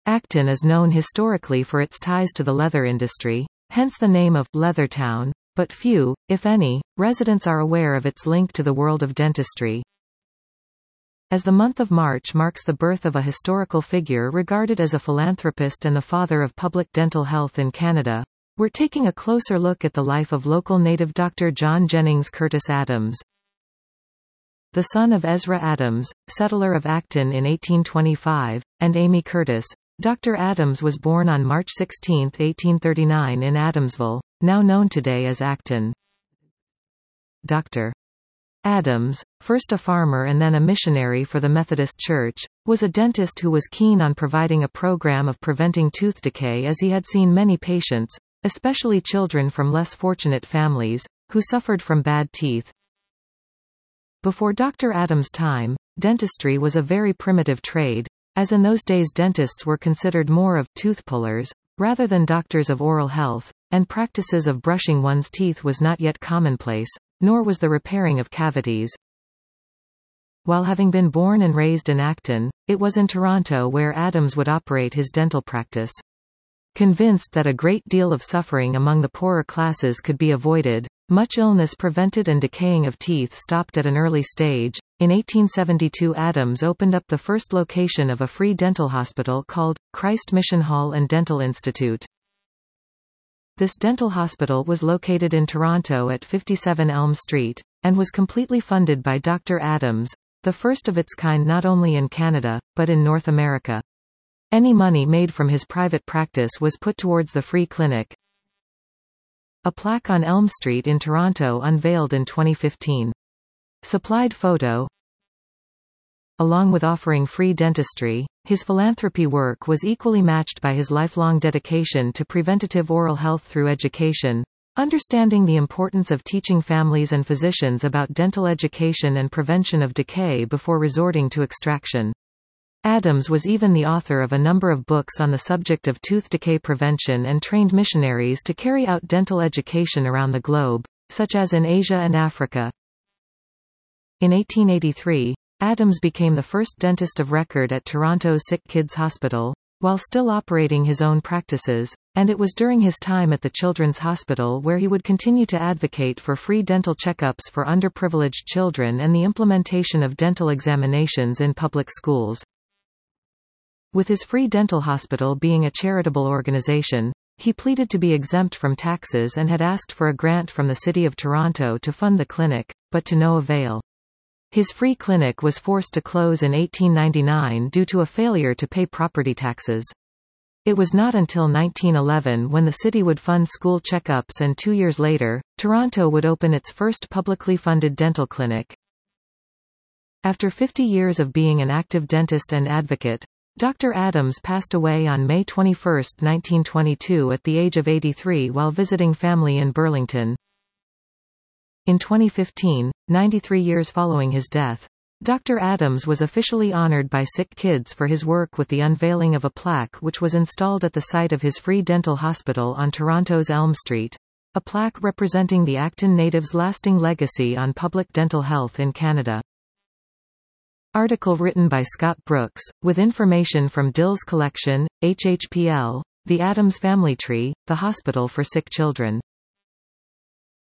Acton is known historically for its ties to the leather industry, hence the name of Leathertown, but few, if any, residents are aware of its link to the world of dentistry. As the month of March marks the birth of a historical figure regarded as a philanthropist and the father of public dental health in Canada, we're taking a closer look at the life of local native Dr. John Jennings Curtis Adams. The son of Ezra Adams, settler of Acton in 1825, and Amy Curtis, Dr. Adams was born on March 16, 1839 in Adamsville, now known today as Acton. Dr. Adams, first a farmer and then a missionary for the Methodist Church, was a dentist who was keen on providing a program of preventing tooth decay as he had seen many patients, especially children from less fortunate families, who suffered from bad teeth. Before Dr. Adams' time, dentistry was a very primitive trade, as in those days dentists were considered more of tooth pullers, rather than doctors of oral health, and practices of brushing one's teeth was not yet commonplace, nor was the repairing of cavities. While having been born and raised in Acton, it was in Toronto where Adams would operate his dental practice. Convinced that a great deal of suffering among the poorer classes could be avoided, much illness prevented and decaying of teeth stopped at an early stage. In 1872 Adams opened up the first location of a free dental hospital called Christ Mission Hall and Dental Institute. This dental hospital was located in Toronto at 57 Elm Street, and was completely funded by Dr. Adams, the first of its kind not only in Canada, but in North America. Any money made from his private practice was put towards the free clinic. A plaque on Elm Street in Toronto unveiled in 2015. Supplied photo. Along with offering free dentistry, his philanthropy work was equally matched by his lifelong dedication to preventative oral health through education, understanding the importance of teaching families and physicians about dental education and prevention of decay before resorting to extraction. Adams was even the author of a number of books on the subject of tooth decay prevention and trained missionaries to carry out dental education around the globe, such as in Asia and Africa. In 1883, Adams became the first dentist of record at Toronto's Sick Kids Hospital, while still operating his own practices, and it was during his time at the Children's Hospital where he would continue to advocate for free dental checkups for underprivileged children and the implementation of dental examinations in public schools. With his free dental hospital being a charitable organization, he pleaded to be exempt from taxes and had asked for a grant from the City of Toronto to fund the clinic, but to no avail. His free clinic was forced to close in 1899 due to a failure to pay property taxes. It was not until 1911 when the city would fund school checkups, and 2 years later, Toronto would open its first publicly funded dental clinic. After 50 years of being an active dentist and advocate, Dr. Adams passed away on May 21, 1922 at the age of 83 while visiting family in Burlington. In 2015, 93 years following his death, Dr. Adams was officially honored by Sick Kids for his work with the unveiling of a plaque which was installed at the site of his free dental hospital on Toronto's Elm Street, a plaque representing the Acton natives' lasting legacy on public dental health in Canada. Article written by Scott Brooks, with information from Dill's collection, HHPL, The Adams Family Tree, The Hospital for Sick Children.